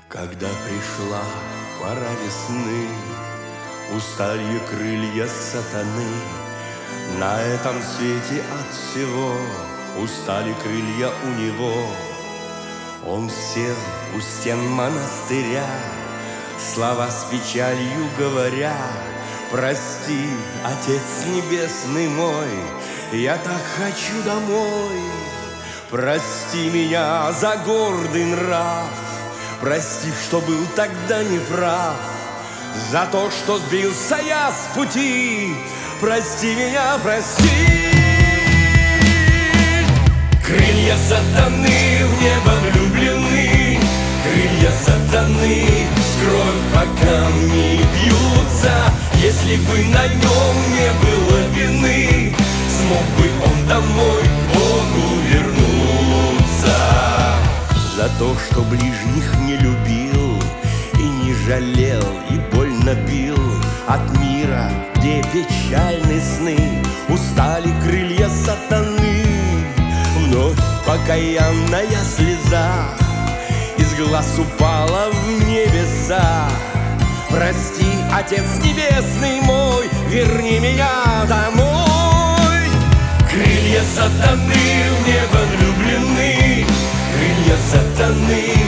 Когда пришла пора весны, устали крылья сатаны. На этом свете от всего устали крылья у него. Он сел у стен монастыря, слова с печалью говоря: прости, Отец Небесный мой, я так хочу домой. Прости меня за гордый нрав, прости, что был тогда неправ, за то, что сбился я с пути. Прости меня, прости. Крылья сатаны в небо влюблены, крылья сатаны с кровь по камни бьются. Если бы на нем не было вины, смог бы он домой к Богу вернуться. За то, что ближних не любил и не жалел, и больно бил, от мира, где печальны сны, устали крылья сатаны. Вновь покаянная слеза из глаз упала в небеса. Прости, Отец Небесный мой, верни меня домой. Крылья сатаны в небо влюблены, крылья сатаны